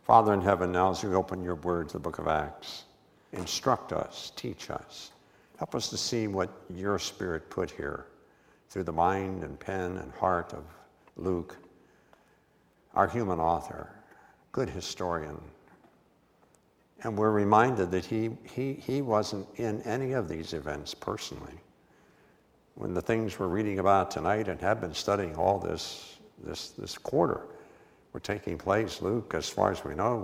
Father in heaven, now as we open your word, the book of Acts, instruct us, teach us. Help us to see what your Spirit put here through the mind and pen and heart of Luke, our human author, good historian. And we're reminded that he wasn't in any of these events personally. When the things we're reading about tonight and have been studying all this quarter were taking place, Luke, as far as we know,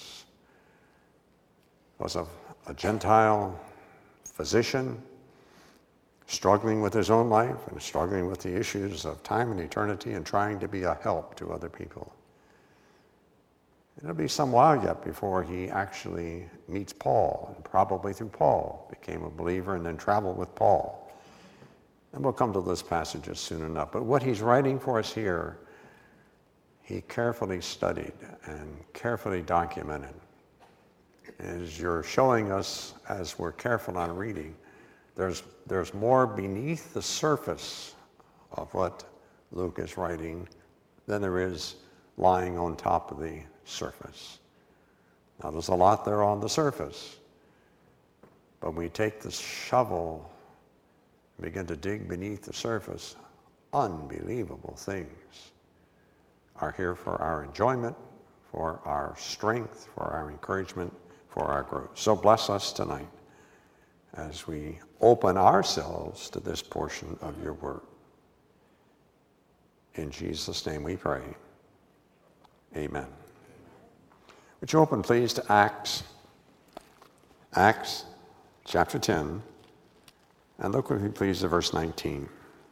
was a Gentile physician struggling with his own life and struggling with the issues of time and eternity and trying to be a help to other people. It'll be some while yet before he actually meets Paul, and probably through Paul became a believer and then traveled with Paul. And we'll come to those passages soon enough. But what he's writing for us here, he carefully studied and carefully documented. As you're showing us, as we're careful on reading, there's more beneath the surface of what Luke is writing than there is lying on top of the surface. Now, there's a lot there on the surface, but when we take the shovel and begin to dig beneath the surface, unbelievable things are here for our enjoyment, for our strength, for our encouragement, for our growth. So bless us tonight as we open ourselves to this portion of your word. In Jesus' name we pray. Amen. Would you open, please, to Acts chapter 10, and look with me, please, to verse 19.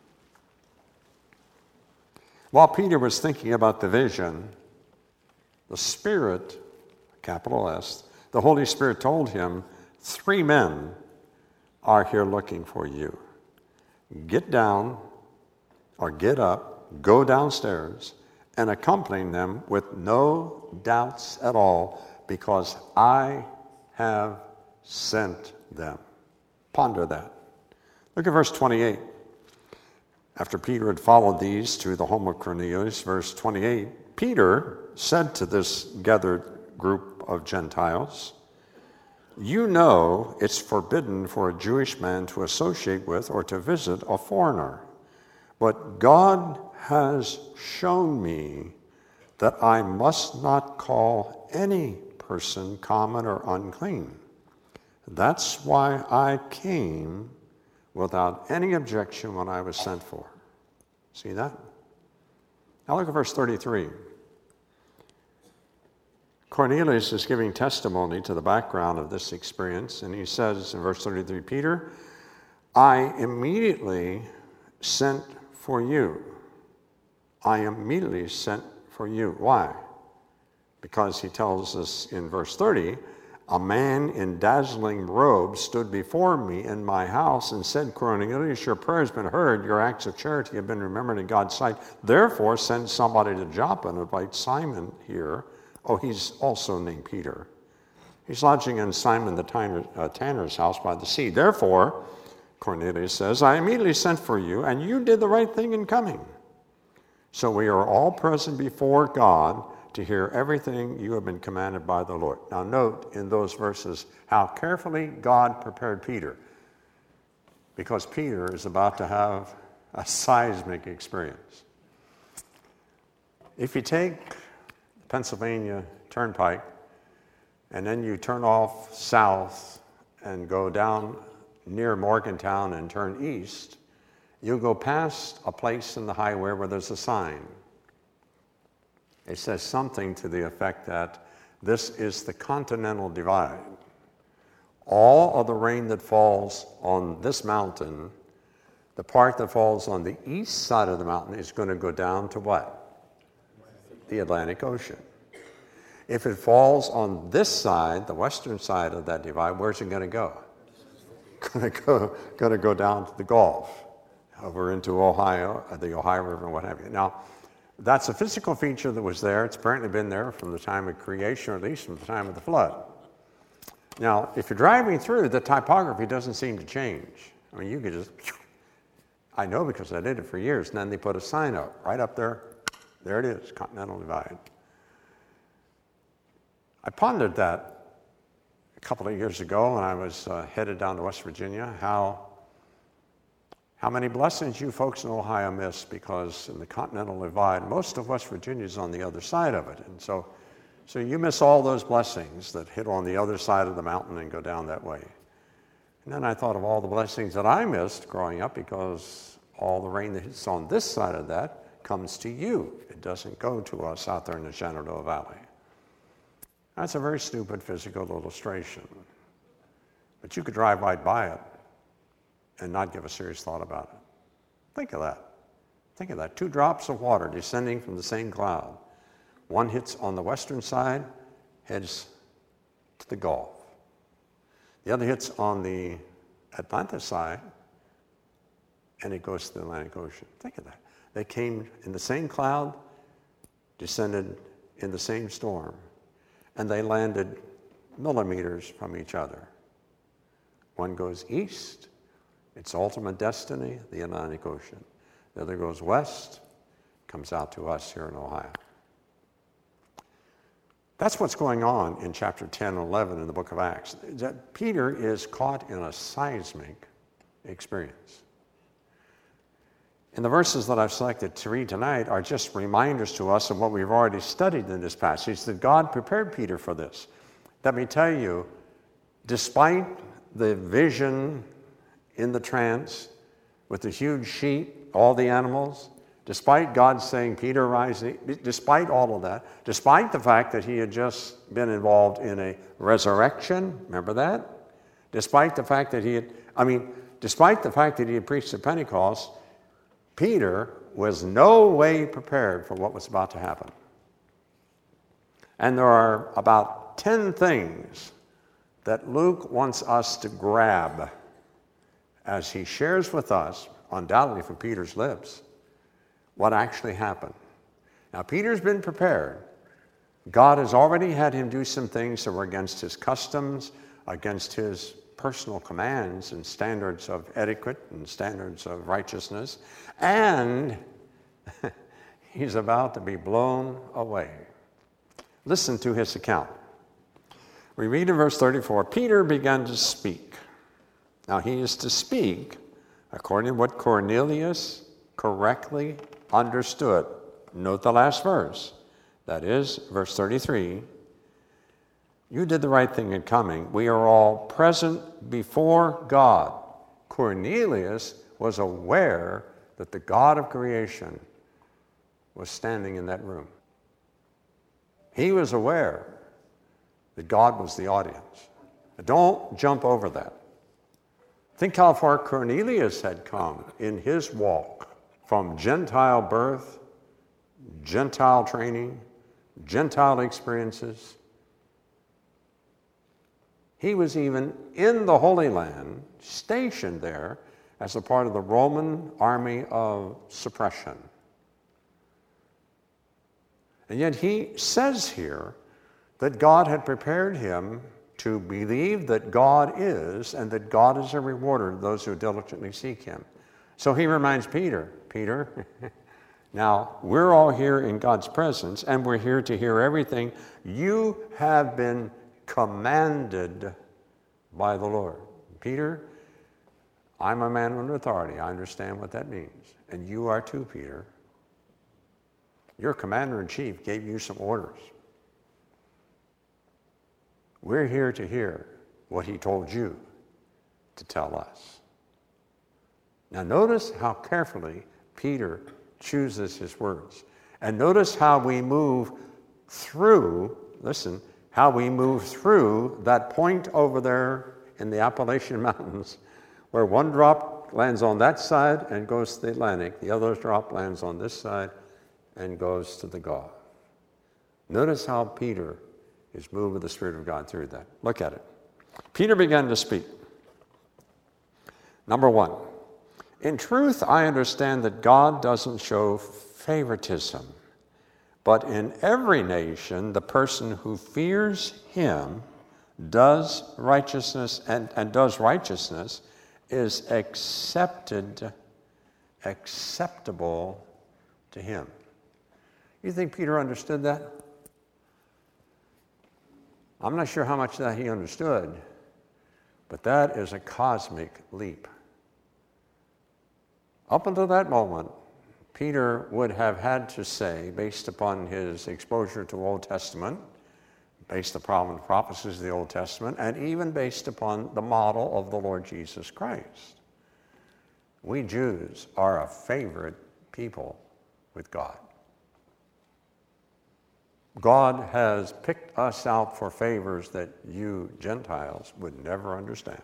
While Peter was thinking about the vision, the Spirit, capital S, the Holy Spirit told him, 3 men are here looking for you. Get down, or get up, go downstairs, and accompany them with no doubts at all, because I have sent them. Ponder that. Look at verse 28. After Peter had followed these to the home of Cornelius, verse 28, Peter said to this gathered group of Gentiles, you know it's forbidden for a Jewish man to associate with or to visit a foreigner, but God has shown me that I must not call any person common or unclean. That's why I came without any objection when I was sent for. See that? Now look at verse 33. Cornelius is giving testimony to the background of this experience, and he says in verse 33, Peter, I immediately sent for you. I immediately sent for you. Why? Because he tells us in verse 30, a man in dazzling robes stood before me in my house and said, Cornelius, your prayer has been heard. Your acts of charity have been remembered in God's sight. Therefore, send somebody to Joppa and invite Simon here. Oh, he's also named Peter. He's lodging in Simon the tanner's house by the sea. Therefore, Cornelius says, I immediately sent for you, and you did the right thing in coming. So we are all present before God to hear everything you have been commanded by the Lord. Now note in those verses how carefully God prepared Peter, because Peter is about to have a seismic experience. If you take the Pennsylvania Turnpike and then you turn off south and go down near Morgantown and turn east, you'll go past a place in the highway where there's a sign. It says something to the effect that this is the Continental Divide. All of the rain that falls on this mountain, the part that falls on the east side of the mountain is going to go down to what? The Atlantic Ocean. If it falls on this side, the western side of that divide, where's it going to go? Going to go down to the Gulf, over into Ohio, the Ohio River, and what have you. Now, that's a physical feature that was there. It's apparently been there from the time of creation, or at least from the time of the flood. Now, if you're driving through, the typography doesn't seem to change. I mean, you could just, I know because I did it for years, and then they put a sign up, right up there. There it is, Continental Divide. I pondered that a couple of years ago when I was headed down to West Virginia, how many blessings you folks in Ohio miss, because in the Continental Divide, most of West Virginia is on the other side of it. And so you miss all those blessings that hit on the other side of the mountain and go down that way. And then I thought of all the blessings that I missed growing up, because all the rain that hits on this side of that comes to you. It doesn't go to us out there in the Shenandoah Valley. That's a very stupid physical illustration. But you could drive right by it and not give a serious thought about it. Think of that. Think of that. 2 drops of water descending from the same cloud. One hits on the western side, heads to the Gulf. The other hits on the Atlantic side, and it goes to the Atlantic Ocean. Think of that. They came in the same cloud, descended in the same storm, and they landed millimeters from each other. One goes east, its ultimate destiny, the Atlantic Ocean. The other goes west, comes out to us here in Ohio. That's what's going on in chapter 10 and 11 in the book of Acts. That Peter is caught in a seismic experience. And the verses that I've selected to read tonight are just reminders to us of what we've already studied in this passage, that God prepared Peter for this. Let me tell you, despite the vision in the trance with the huge sheep, all the animals, despite God saying, Peter, rise, despite all of that, despite the fact that he had just been involved in a resurrection, remember that? Despite the fact that he had preached at Pentecost, Peter was no way prepared for what was about to happen. And there are about 10 things that Luke wants us to grab as he shares with us, undoubtedly from Peter's lips, what actually happened. Now, Peter's been prepared. God has already had him do some things that were against his customs, against his personal commands and standards of etiquette and standards of righteousness, and he's about to be blown away. Listen to his account. We read in verse 34, Peter began to speak. Now, he is to speak according to what Cornelius correctly understood. Note the last verse. That is, verse 33. You did the right thing in coming. We are all present before God. Cornelius was aware that the God of creation was standing in that room. He was aware that God was the audience. Don't jump over that. Think how far Cornelius had come in his walk from Gentile birth, Gentile training, Gentile experiences. He was even in the Holy Land, stationed there as a part of the Roman army of suppression. And yet he says here that God had prepared him to believe that God is, and that God is a rewarder of those who diligently seek him. So he reminds Peter, now we're all here in God's presence, and we're here to hear everything. You have been commanded by the Lord. Peter, I'm a man under authority. I understand what that means. And you are too, Peter. Your commander-in-chief gave you some orders. We're here to hear what he told you to tell us. Now notice how carefully Peter chooses his words. And notice how we move through, how we move through that point over there in the Appalachian Mountains, where one drop lands on that side and goes to the Atlantic. The other drop lands on this side and goes to the Gulf. Notice how Peter is moved with the Spirit of God through that. Look at it. Peter began to speak. Number one, in truth, I understand that God doesn't show favoritism, but in every nation, the person who fears him does righteousness and does righteousness is acceptable to him. You think Peter understood that? I'm not sure how much of that he understood, but that is a cosmic leap. Up until that moment, Peter would have had to say, based upon his exposure to Old Testament, based upon the prophecies of the Old Testament, and even based upon the model of the Lord Jesus Christ, we Jews are a favorite people with God. God has picked us out for favors that you Gentiles would never understand.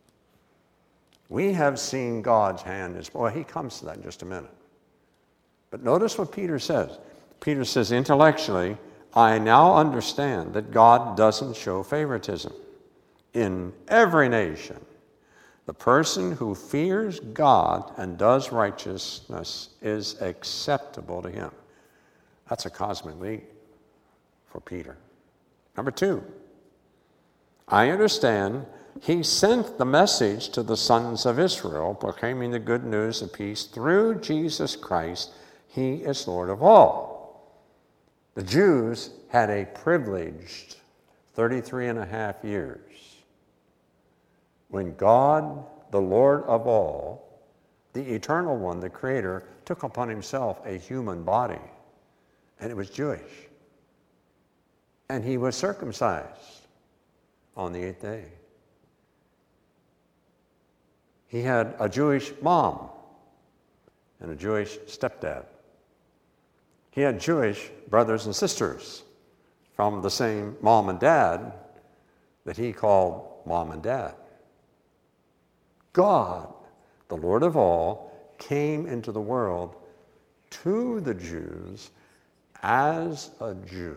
We have seen God's hand as well. He comes to that in just a minute. But notice what Peter says. Peter says, intellectually, I now understand that God doesn't show favoritism. In every nation, the person who fears God and does righteousness is acceptable to him. That's a cosmic leap for Peter. Number 2, I understand he sent the message to the sons of Israel, proclaiming the good news of peace through Jesus Christ. He is Lord of all. The Jews had a privileged 33 and a half years when God, the Lord of all, the Eternal One, the Creator, took upon himself a human body, and it was Jewish. And he was circumcised on the 8th day. He had a Jewish mom and a Jewish stepdad. He had Jewish brothers and sisters from the same mom and dad that he called mom and dad. God, the Lord of all, came into the world to the Jews as a Jew.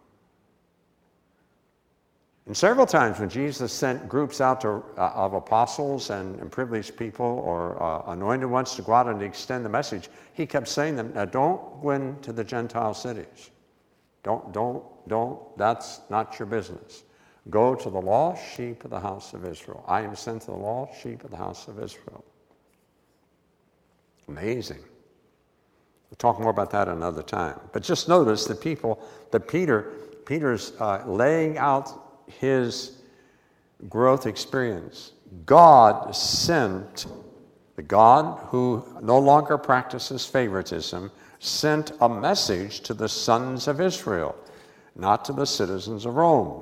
And several times when Jesus sent groups out of apostles and privileged people or anointed ones to go out and extend the message, he kept saying to them, now don't go into the Gentile cities. Don't, that's not your business. Go to the lost sheep of the house of Israel. I am sent to the lost sheep of the house of Israel. Amazing. We'll talk more about that another time. But just notice that Peter's laying out his growth experience. God sent, the God who no longer practices favoritism, sent a message to the sons of Israel, not to the citizens of Rome.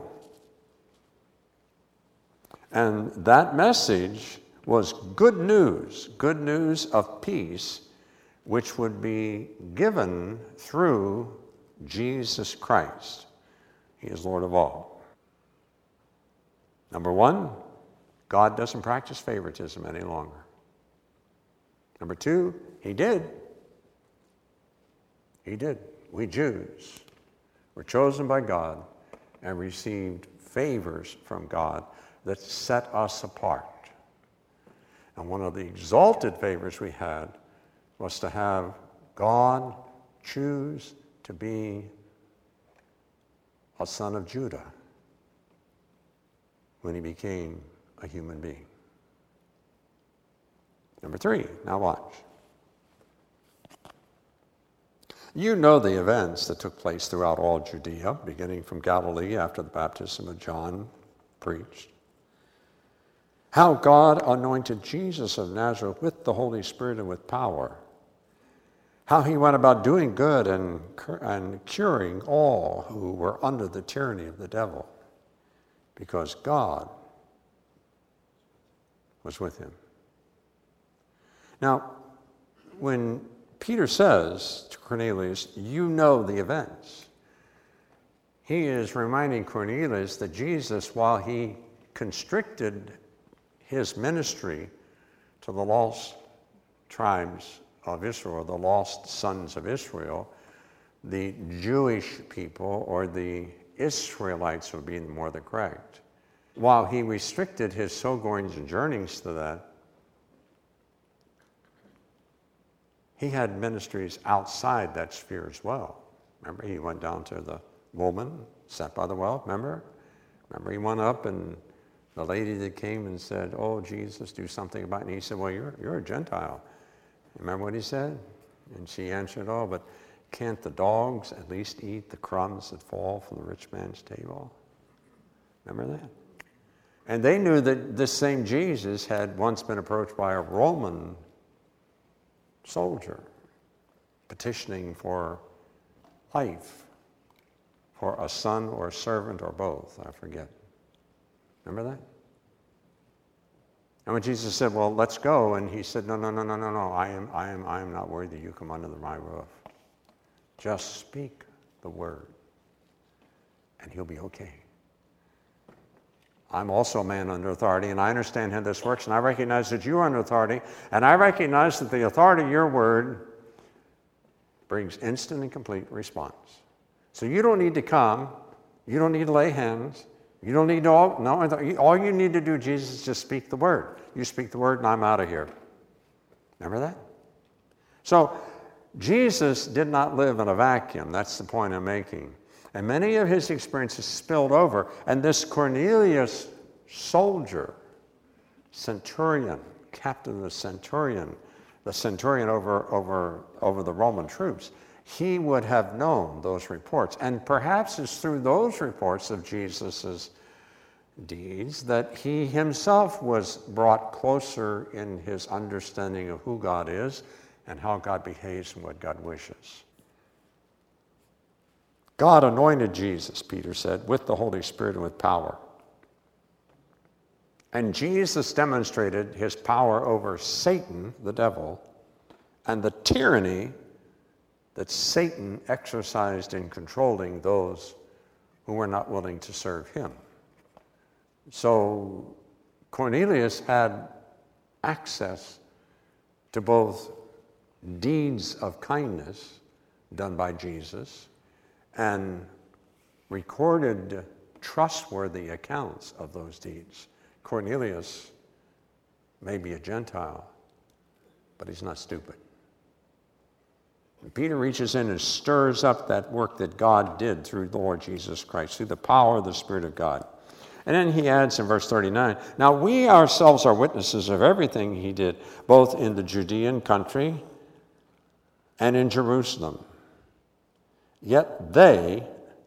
And that message was good news of peace, which would be given through Jesus Christ. He is Lord of all. Number 1, God doesn't practice favoritism any longer. Number 2, he did. He did. We Jews were chosen by God and received favors from God that set us apart. And one of the exalted favors we had was to have God choose to be a son of Judah when he became a human being. Number 3, now watch. You know the events that took place throughout all Judea, beginning from Galilee after the baptism of John preached. How God anointed Jesus of Nazareth with the Holy Spirit and with power. How he went about doing good and curing all who were under the tyranny of the devil, because God was with him. Now, when Peter says to Cornelius, you know the events, he is reminding Cornelius that Jesus, while he constricted his ministry to the lost tribes of Israel, the lost sons of Israel, the Jewish people, or the Israelites would be more the correct. While he restricted his sojournings and journeyings to that, he had ministries outside that sphere as well. Remember, he went down to the woman sat by the well, remember? Remember, he went up and the lady that came and said, oh, Jesus, do something about it. And he said, well, you're a Gentile. Remember what he said? And she answered, oh, but can't the dogs at least eat the crumbs that fall from the rich man's table? Remember that? And they knew that this same Jesus had once been approached by a Roman soldier petitioning for life for a son or a servant or both, I forget. Remember that? And when Jesus said, well, let's go, and he said, no, I am not worthy you come under my roof. Just speak the word, and he'll be okay. I'm also a man under authority, and I understand how this works, and I recognize that you are under authority, and I recognize that the authority of your word brings instant and complete response. So you don't need to come. You don't need to lay hands. You don't need to, all you need to do, Jesus, is just speak the word. You speak the word, and I'm out of here. Remember that? So Jesus did not live in a vacuum. That's the point I'm making. And many of his experiences spilled over. And this Cornelius soldier, centurion, captain of the centurion over the Roman troops, he would have known those reports. And perhaps it's through those reports of Jesus' deeds that he himself was brought closer in his understanding of who God is and how God behaves and what God wishes. God anointed Jesus, Peter said, with the Holy Spirit and with power. And Jesus demonstrated his power over Satan, the devil, and the tyranny that Satan exercised in controlling those who were not willing to serve him. So Cornelius had access to both deeds of kindness done by Jesus and recorded trustworthy accounts of those deeds. Cornelius may be a Gentile, but he's not stupid. And Peter reaches in and stirs up that work that God did through the Lord Jesus Christ, through the power of the Spirit of God. And then he adds in verse 39, now we ourselves are witnesses of everything he did, both in the Judean country and in Jerusalem. Yet they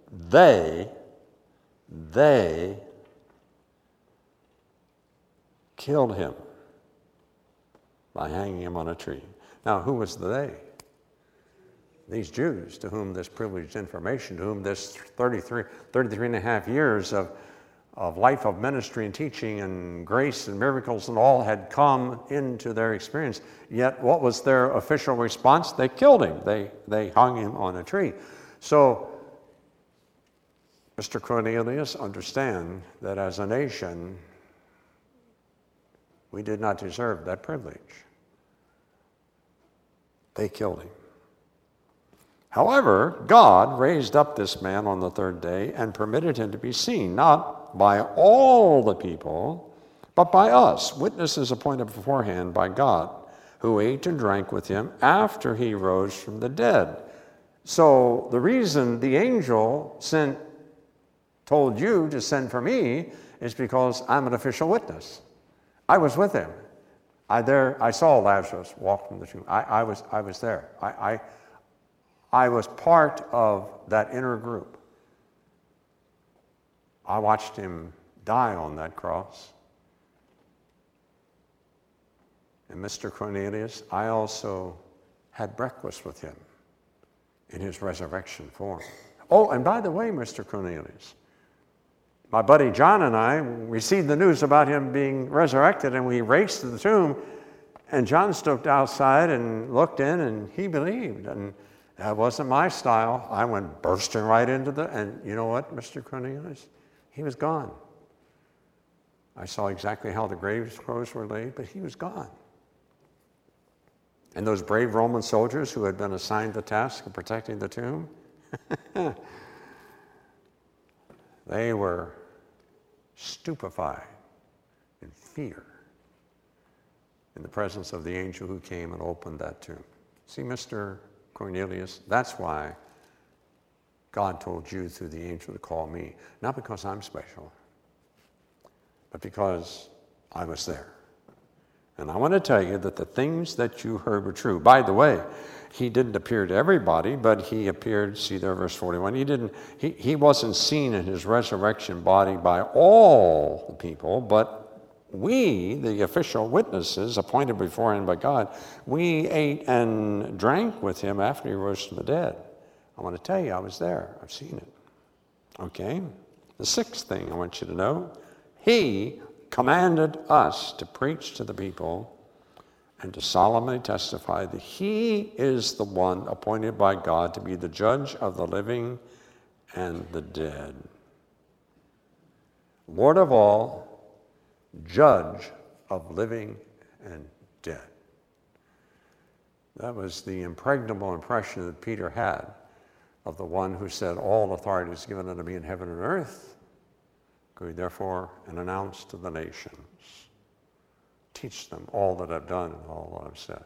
killed him by hanging him on a tree. Now, who was the they? These Jews to whom this privileged information, to whom this 33 and a half years of life of ministry and teaching and grace and miracles and all had come into their experience. Yet what was their official response? They killed him. They hung him on a tree. So, Mr. Cornelius, understand that as a nation, we did not deserve that privilege. They killed him. However, God raised up this man on the third day and permitted him to be seen, not by all the people, but by us, witnesses appointed beforehand by God, who ate and drank with him after he rose from the dead. So the reason the angel told you to send for me is because I'm an official witness. I was with him. I saw Lazarus walk from the tomb. I was there. I was part of that inner group. I watched him die on that cross. And Mr. Cornelius, I also had breakfast with him in his resurrection form. Oh, and by the way, Mr. Cornelius, my buddy John and I received the news about him being resurrected, and we raced to the tomb, and John stood outside and looked in, and he believed. And that wasn't my style. I went bursting right into and you know what, Mr. Cornelius? He was gone. I saw exactly how the grave clothes were laid, but he was gone. And those brave Roman soldiers who had been assigned the task of protecting the tomb, they were stupefied in fear in the presence of the angel who came and opened that tomb. See, Mr. Cornelius, that's why God told you through the angel to call me. Not because I'm special, but because I was there. And I want to tell you that the things that you heard were true. By the way, he didn't appear to everybody, but he appeared, see there, verse 41, he wasn't seen in his resurrection body by all the people, but we, the official witnesses appointed beforehand by God, we ate and drank with him after he rose from the dead. I want to tell you, I was there. I've seen it. Okay? The sixth thing I want you to know, he commanded us to preach to the people and to solemnly testify that he is the one appointed by God to be the judge of the living and the dead. Lord of all, judge of living and dead. That was the impregnable impression that Peter had of the one who said, all authority is given unto me in heaven and earth. Go therefore and announce to the nations. Teach them all that I've done and all that I've said.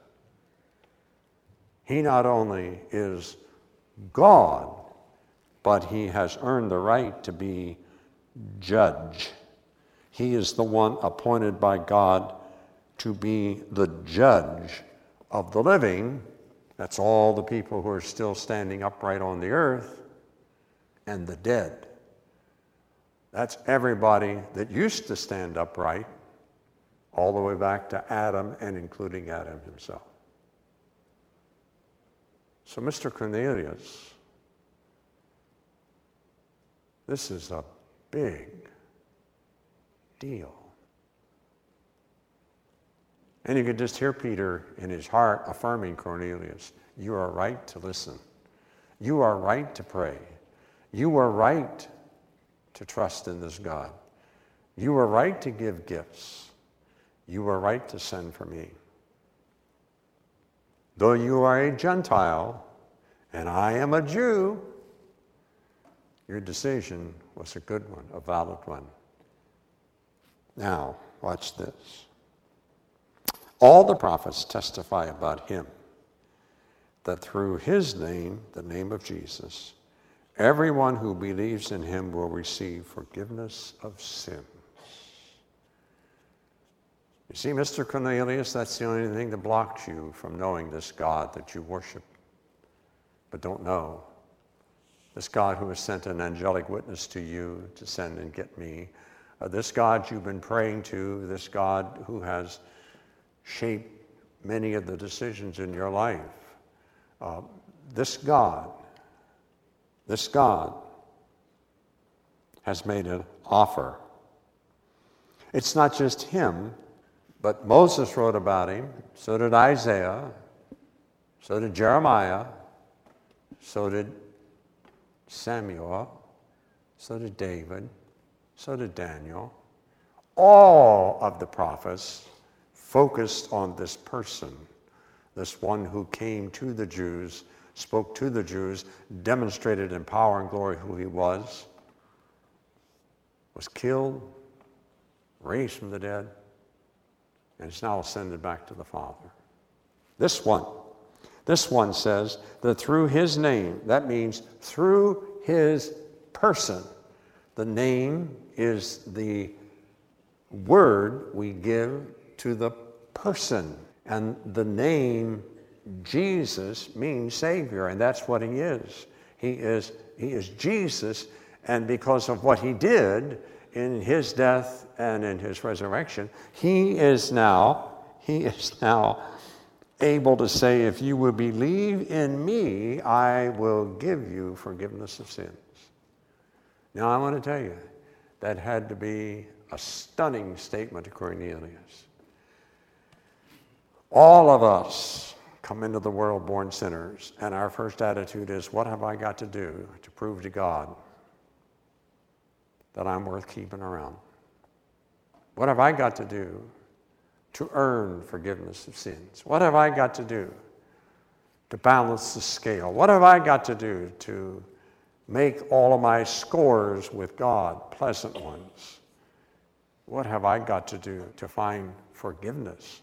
He not only is God, but he has earned the right to be judge. He is the one appointed by God to be the judge of the living. That's all the people who are still standing upright on the earth, and the dead. That's everybody that used to stand upright, all the way back to Adam and including Adam himself. So, Mr. Cornelius, this is a big deal. And you could just hear Peter in his heart affirming Cornelius, you are right to listen. You are right to pray. You are right to trust in this God. You are right to give gifts. You are right to send for me. Though you are a Gentile and I am a Jew, your decision was a good one, a valid one. Now, watch this. All the prophets testify about him, that through his name, the name of Jesus, everyone who believes in him will receive forgiveness of sins. You see, Mr. Cornelius, that's the only thing that blocks you from knowing this God that you worship but don't know. This God who has sent an angelic witness to you to send and get me. This God you've been praying to, this God who has shaped many of the decisions in your life. This God has made an offer. It's not just him, but Moses wrote about him, so did Isaiah, so did Jeremiah, so did Samuel, so did David, so did Daniel. All of the prophets focused on this person, this one who came to the Jews, spoke to the Jews, demonstrated in power and glory who he was killed, raised from the dead, and is now ascended back to the Father. This one says that through his name, that means through his person, the name is the word we give to the person. And the name Jesus means Savior, and that's what he is. He is Jesus, and because of what he did in his death and in his resurrection, he is now able to say, if you will believe in me, I will give you forgiveness of sins. Now, I want to tell you, that had to be a stunning statement to Cornelius. All of us come into the world born sinners, and our first attitude is, what have I got to do to prove to God that I'm worth keeping around? What have I got to do to earn forgiveness of sins? What have I got to do to balance the scale? What have I got to do to make all of my scores with God pleasant ones? What have I got to do to find forgiveness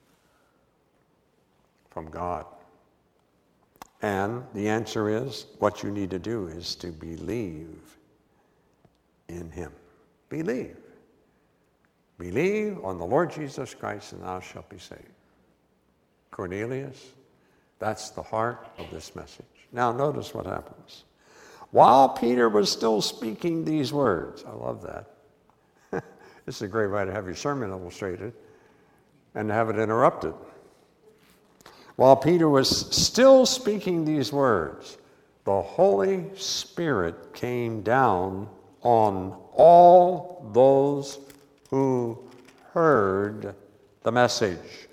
from God? And the answer is, what you need to do is to believe in him. Believe. Believe on the Lord Jesus Christ and thou shalt be saved. Cornelius, that's the heart of this message. Now notice what happens. While Peter was still speaking these words, I love that. This is a great way to have your sermon illustrated and have it interrupted. While Peter was still speaking these words, the Holy Spirit came down on all those who heard the message.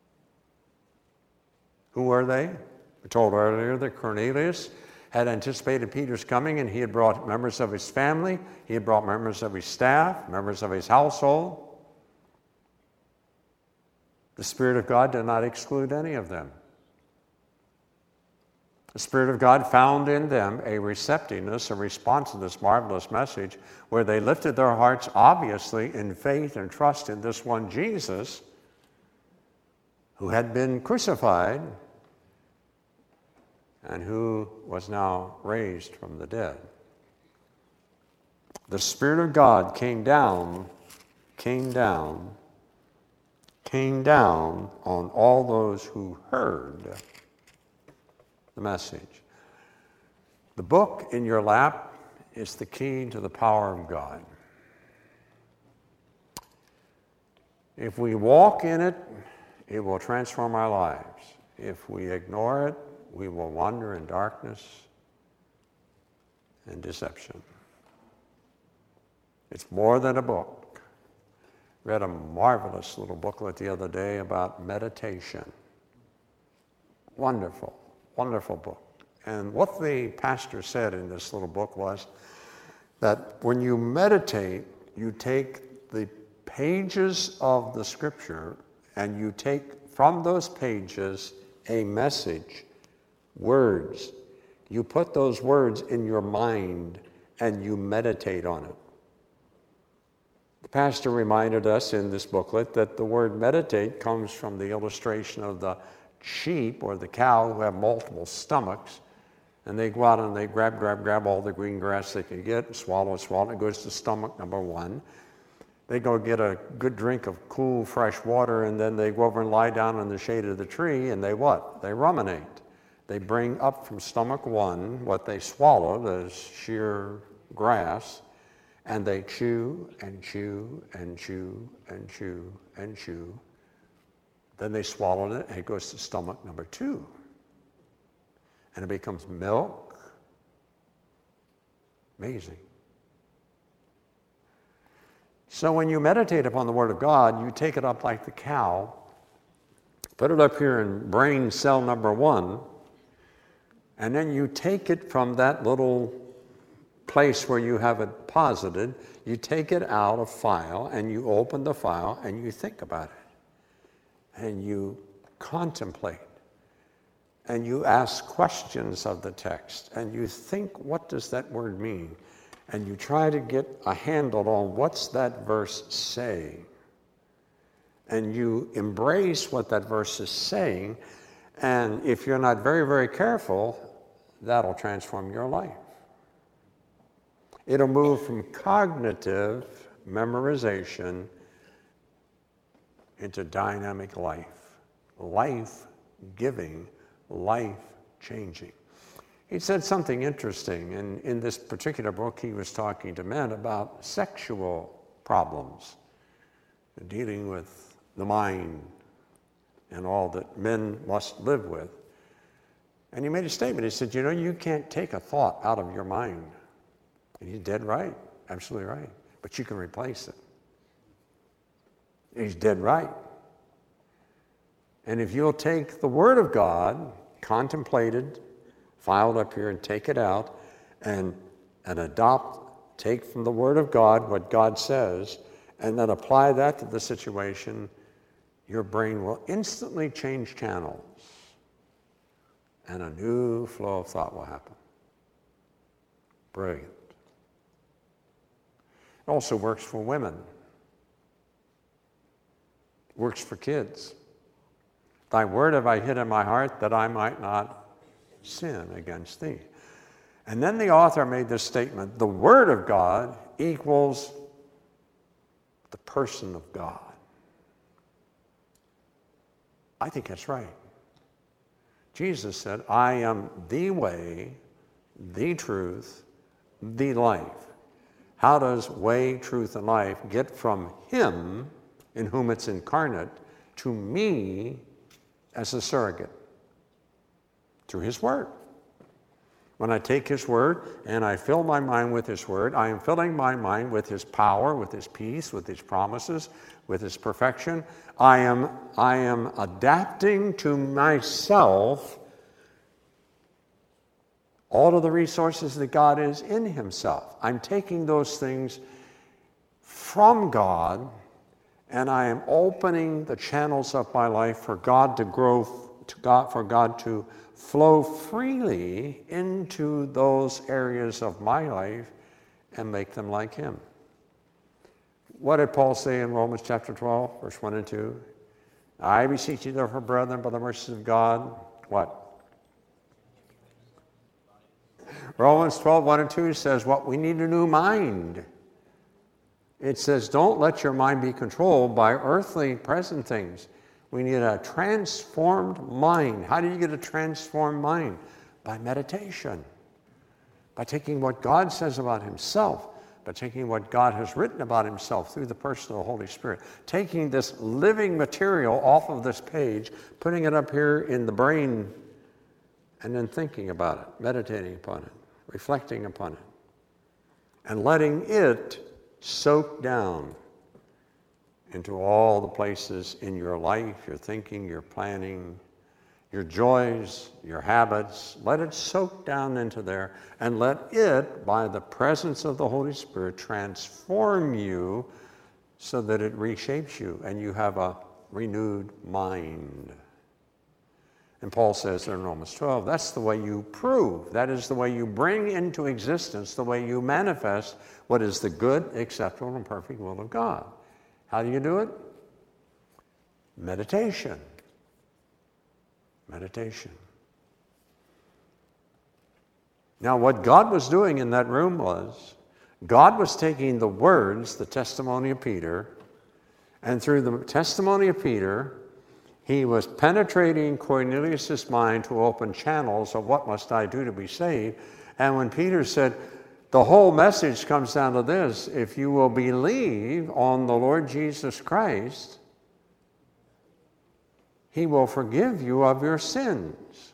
Who were they? We told earlier that Cornelius had anticipated Peter's coming, and he had brought members of his family, he had brought members of his staff, members of his household. The Spirit of God did not exclude any of them. The Spirit of God found in them a receptiveness, a response to this marvelous message, where they lifted their hearts, obviously, in faith and trust in this one Jesus, who had been crucified and who was now raised from the dead. The Spirit of God came down on all those who heard the message. The book in your lap is the key to the power of God. If we walk in it, it will transform our lives. If we ignore it, we will wander in darkness and deception. It's more than a book. Read a marvelous little booklet the other day about meditation. Wonderful, wonderful book. And what the pastor said in this little book was that when you meditate, you take the pages of the Scripture and you take from those pages a message, words. You put those words in your mind and you meditate on it. The pastor reminded us in this booklet that the word meditate comes from the illustration of the sheep or the cow who have multiple stomachs, and they go out and they grab all the green grass they can get, swallow, it goes to stomach number one. They go get a good drink of cool, fresh water, and then they go over and lie down in the shade of the tree, and they what? They ruminate. They bring up from stomach one what they swallowed as sheer grass, and they chew and chew and chew and chew and chew. Then they swallow it, and it goes to stomach number two. And it becomes milk. Amazing. So when you meditate upon the Word of God, you take it up like the cow, put it up here in brain cell number one, and then you take it from that little place where you have it posited, you take it out of file, and you open the file, and you think about it, and you contemplate, and you ask questions of the text, and you think, what does that word mean? And you try to get a handle on what's that verse saying. And you embrace what that verse is saying, and if you're not very, very careful, that'll transform your life. It'll move from cognitive memorization into dynamic life, life-giving, life-changing. He said something interesting, and in this particular book he was talking to men about sexual problems, dealing with the mind and all that men must live with. And he made a statement. He said, you can't take a thought out of your mind. And he's dead right, absolutely right. But you can replace it. He's dead right. And if you'll take the Word of God, contemplated, filed up here, and take it out, and take from the Word of God what God says, and then apply that to the situation, your brain will instantly change channels, and a new flow of thought will happen. Brilliant. It also works for women. Works for kids. Thy word have I hid in my heart that I might not sin against thee. And then the author made this statement, the Word of God equals the person of God. I think that's right. Jesus said, I am the way, the truth, the life. How does way, truth, and life get from him, in whom it's incarnate, to me as a surrogate? Through his word. When I take his word and I fill my mind with his word, I am filling my mind with his power, with his peace, with his promises, with his perfection. I am adapting to myself all of the resources that God is in himself. I'm taking those things from God, and I am opening the channels of my life for God to grow, for God to flow freely into those areas of my life and make them like him. What did Paul say in Romans chapter 12, verse 1 and 2? I beseech you therefore, brethren, by the mercies of God, what? Romans 12, 1 and 2 says, what? We need a new mind. It says, don't let your mind be controlled by earthly present things. We need a transformed mind. How do you get a transformed mind? By meditation. By taking what God says about himself, by taking what God has written about himself through the person of the Holy Spirit, taking this living material off of this page, putting it up here in the brain, and then thinking about it, meditating upon it, reflecting upon it, and letting it soak down into all the places in your life, your thinking, your planning, your joys, your habits. Let it soak down into there, and let it, by the presence of the Holy Spirit, transform you so that it reshapes you and you have a renewed mind. And Paul says in Romans 12, that's the way you prove. That is the way you bring into existence, the way you manifest what is the good, acceptable, and perfect will of God. How do you do it? Meditation. Meditation. Now, what God was doing in that room was, God was taking the words, the testimony of Peter, and through the testimony of Peter, he was penetrating Cornelius' mind to open channels of what must I do to be saved. And when Peter said, the whole message comes down to this: if you will believe on the Lord Jesus Christ, he will forgive you of your sins.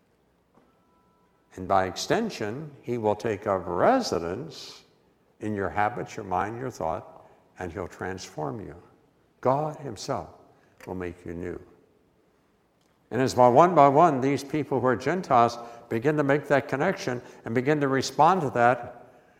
And by extension, he will take up residence in your habits, your mind, your thought, and he'll transform you. God himself will make you new. And as by one, these people who are Gentiles begin to make that connection and begin to respond to that,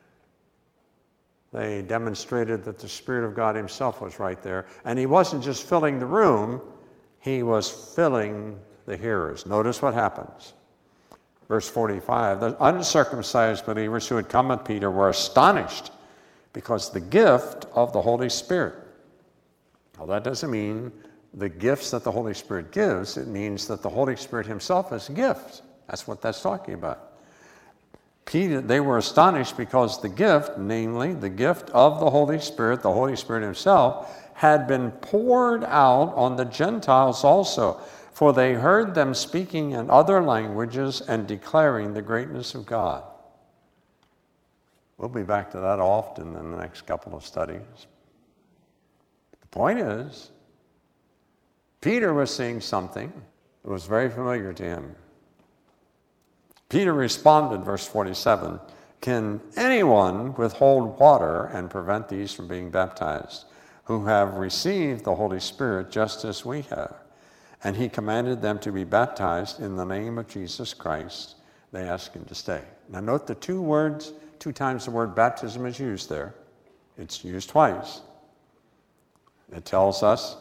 they demonstrated that the Spirit of God himself was right there. And he wasn't just filling the room, he was filling the hearers. Notice what happens. Verse 45, the uncircumcised believers who had come with Peter were astonished because the gift of the Holy Spirit. Now that doesn't mean the gifts that the Holy Spirit gives. It means that the Holy Spirit himself is a gift. That's what that's talking about. Peter, they were astonished because the gift, namely the gift of the Holy Spirit himself, had been poured out on the Gentiles also, for they heard them speaking in other languages and declaring the greatness of God. We'll be back to that often in the next couple of studies. The point is, Peter was seeing something that was very familiar to him. Peter responded, verse 47, can anyone withhold water and prevent these from being baptized, who have received the Holy Spirit just as we have? And he commanded them to be baptized in the name of Jesus Christ. They asked him to stay. Now note the two times the word baptism is used there. It's used twice. It tells us,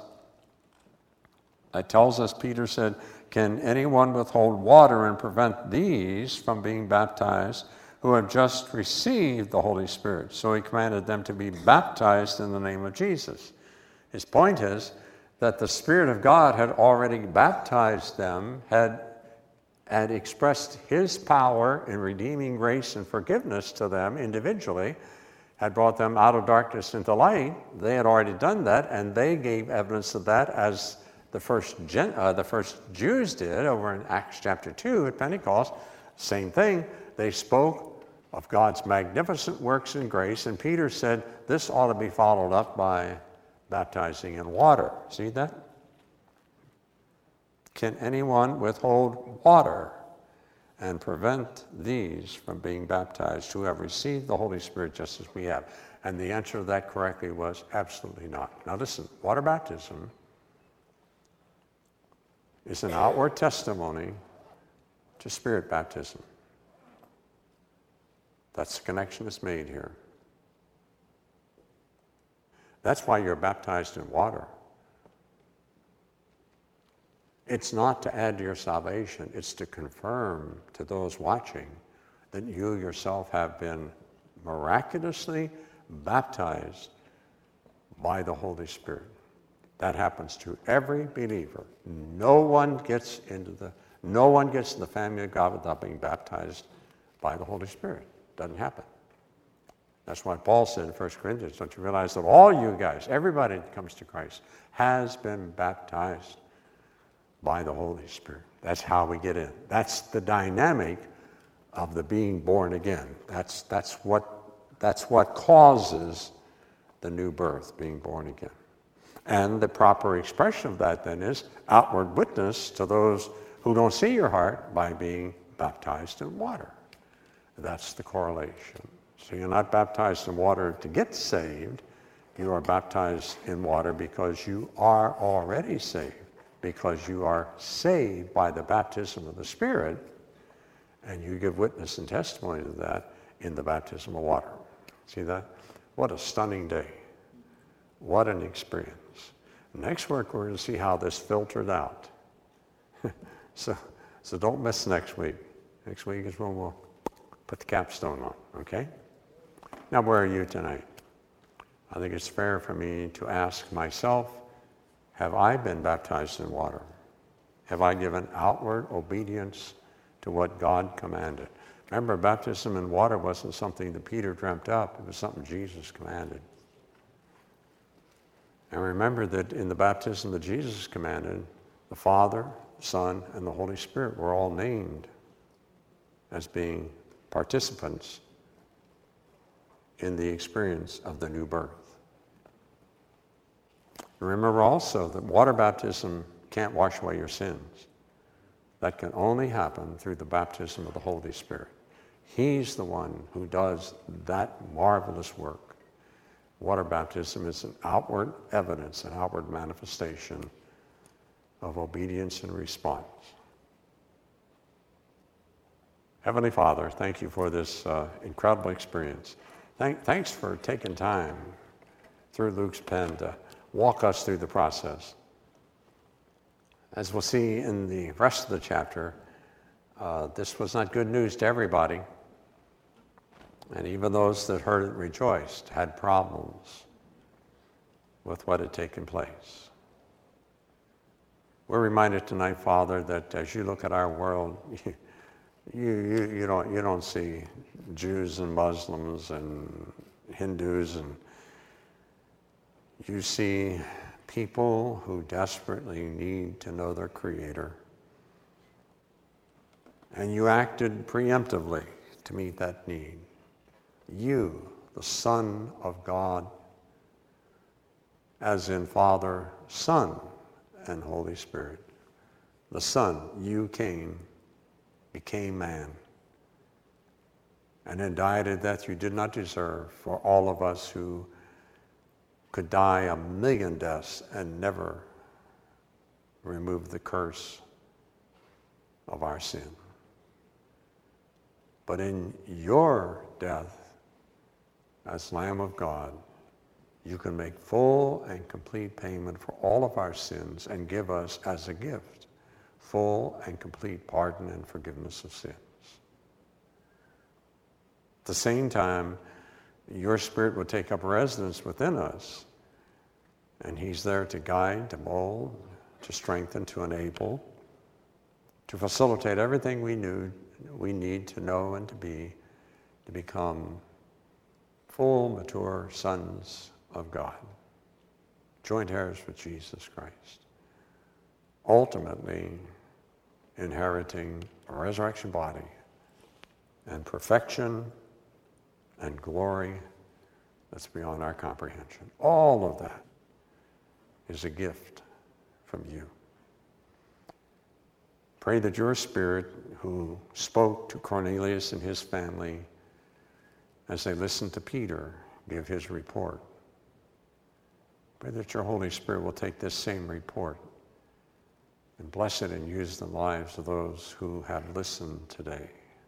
Peter said, can anyone withhold water and prevent these from being baptized who have just received the Holy Spirit? So he commanded them to be baptized in the name of Jesus. His point is that the Spirit of God had already baptized them, had expressed his power in redeeming grace and forgiveness to them individually, had brought them out of darkness into light. They had already done that, and they gave evidence of that as the first Jews did over in Acts chapter 2 at Pentecost. Same thing. They spoke of God's magnificent works and grace, and Peter said this ought to be followed up by baptizing in water. See that? Can anyone withhold water and prevent these from being baptized who have received the Holy Spirit just as we have? And the answer to that correctly was absolutely not. Now listen, water baptism is an outward testimony to Spirit baptism. That's the connection that's made here. That's why you're baptized in water. It's not to add to your salvation, it's to confirm to those watching that you yourself have been miraculously baptized by the Holy Spirit. That happens to every believer. No one gets in the family of God without being baptized by the Holy Spirit. Doesn't happen. That's why Paul said in 1 Corinthians, don't you realize that all you guys, everybody that comes to Christ, has been baptized by the Holy Spirit. That's how we get in. That's the dynamic of the being born again. That's what causes the new birth, being born again. And the proper expression of that then is outward witness to those who don't see your heart by being baptized in water. That's the correlation. So you're not baptized in water to get saved. You are baptized in water because you are already saved, because you are saved by the baptism of the Spirit, and you give witness and testimony to that in the baptism of water. See that? What a stunning day. What an experience. Next week, we're going to see how this filtered out. So don't miss next week. Next week is when we'll put the capstone on, okay? Now, where are you tonight? I think it's fair for me to ask myself, have I been baptized in water? Have I given outward obedience to what God commanded? Remember, baptism in water wasn't something that Peter dreamt up. It was something Jesus commanded. And remember that in the baptism that Jesus commanded, the Father, Son, and the Holy Spirit were all named as being participants in the experience of the new birth. Remember also that water baptism can't wash away your sins. That can only happen through the baptism of the Holy Spirit. He's the one who does that marvelous work. Water baptism is an outward evidence, an outward manifestation of obedience and response. Heavenly Father, thank you for this incredible experience. Thanks for taking time through Luke's pen to walk us through the process. As we'll see in the rest of the chapter, this was not good news to everybody. And even those that heard it rejoiced, had problems with what had taken place. We're reminded tonight, Father, that as you look at our world, you don't see Jews and Muslims and Hindus, and you see people who desperately need to know their Creator. And you acted preemptively to meet that need. You, the Son of God, as in Father, Son, and Holy Spirit. The Son, you came, became man, and then died a death you did not deserve for all of us who could die 1,000,000 deaths and never remove the curse of our sin. But in your death, as Lamb of God, you can make full and complete payment for all of our sins and give us as a gift full and complete pardon and forgiveness of sins. At the same time, your Spirit will take up residence within us, and He's there to guide, to mold, to strengthen, to enable, to facilitate everything we need to know and to become full, mature sons of God, joint heirs with Jesus Christ, ultimately inheriting a resurrection body and perfection and glory that's beyond our comprehension. All of that is a gift from you. Pray that your Spirit, who spoke to Cornelius and his family as they listened to Peter give his report, pray that your Holy Spirit will take this same report and bless it and use the lives of those who have listened today.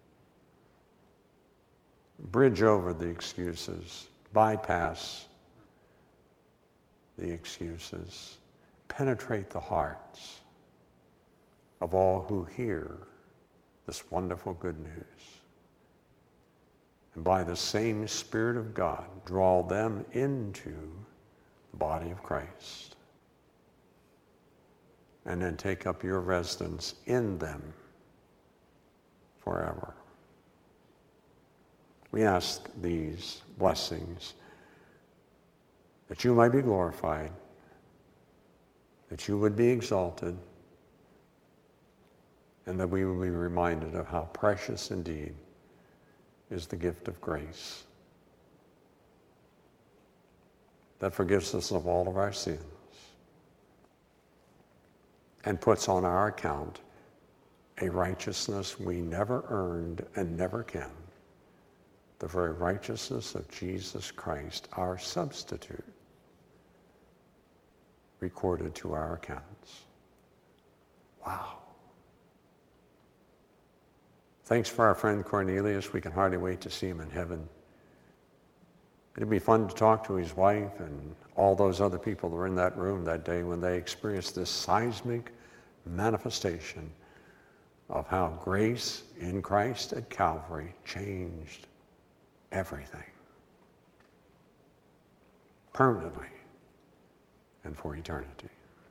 Bridge over the excuses, bypass the excuses, penetrate the hearts of all who hear this wonderful good news. And by the same Spirit of God, draw them into the body of Christ. And then take up your residence in them forever. We ask these blessings that you might be glorified, that you would be exalted, and that we will be reminded of how precious indeed is the gift of grace that forgives us of all of our sins and puts on our account a righteousness we never earned and never can, the very righteousness of Jesus Christ, our substitute, recorded to our accounts. Wow. Thanks for our friend Cornelius. We can hardly wait to see him in heaven. It'd be fun to talk to his wife and all those other people that were in that room that day when they experienced this seismic manifestation of how grace in Christ at Calvary changed everything permanently and for eternity.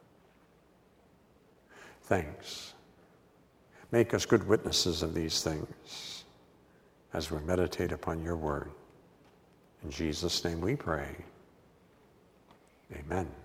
Thanks. Make us good witnesses of these things as we meditate upon your word. In Jesus' name we pray. Amen.